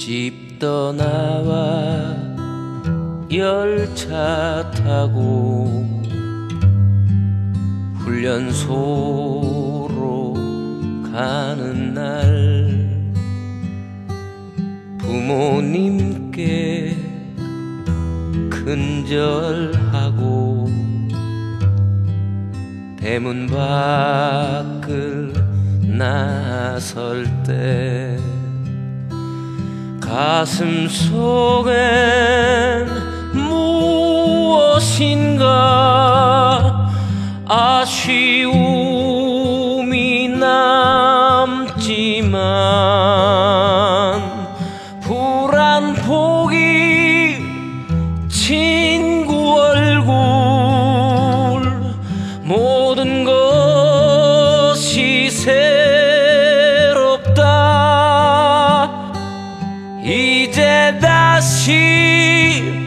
집 떠나와 열차 타고 훈련소로 가는 날 부모님께 큰절하고 대문 밖을 나설 때 가슴 속엔 무엇인가 아쉬움이 남지만 불안포기 친구 얼굴 모든 것이 새롭다. 이제 다시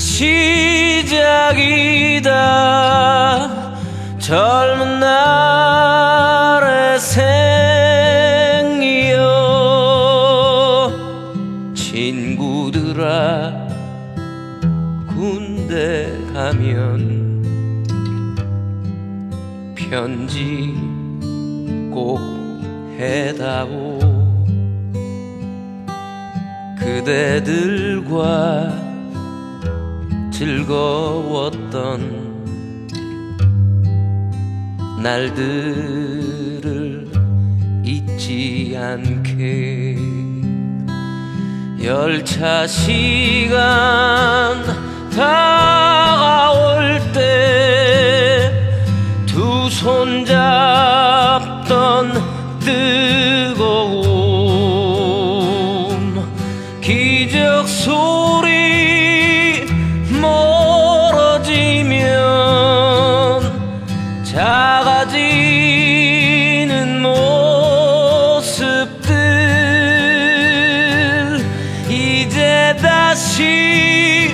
시작이다. 젊은 날의 생이여. 친구들아 군대 가면 편지 꼭 해다오. 그대들과 즐거웠던 날들을 잊지 않게. 열차 시간 다가올 때 두 손 잡던 뜨거움 기적 소리 멀어지면 작아지는 모습들. 이제 다시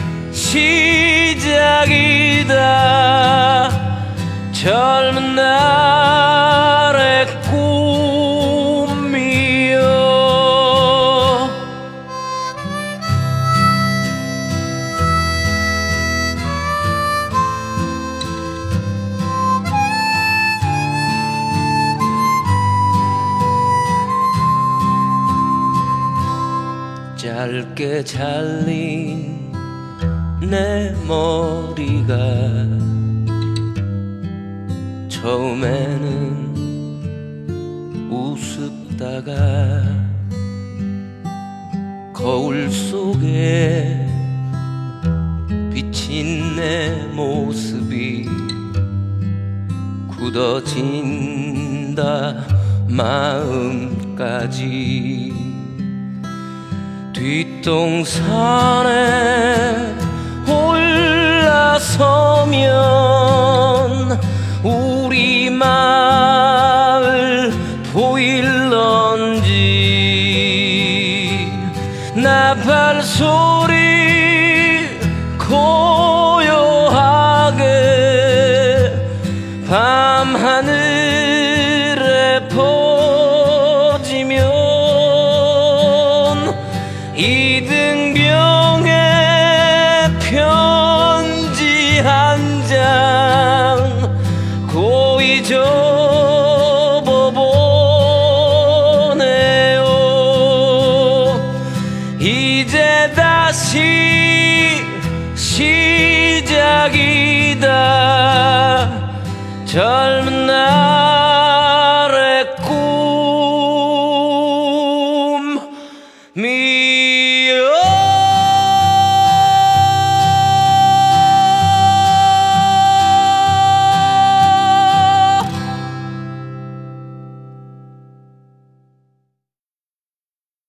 시작이다. 젊은 날의 꿈이여. 짧게 잘린 내 머리가 처음에는 우습다가 거울 속에 비친 내 모습이 굳어진다 마음까지. 뒷동산에 올라서면 우리 마을 보일런지. 나팔 소리 고요하게 밤하늘에 퍼지면 이등병의 편지 한 장 고이 접어보네요. 이제 다시 시작이다. 젊은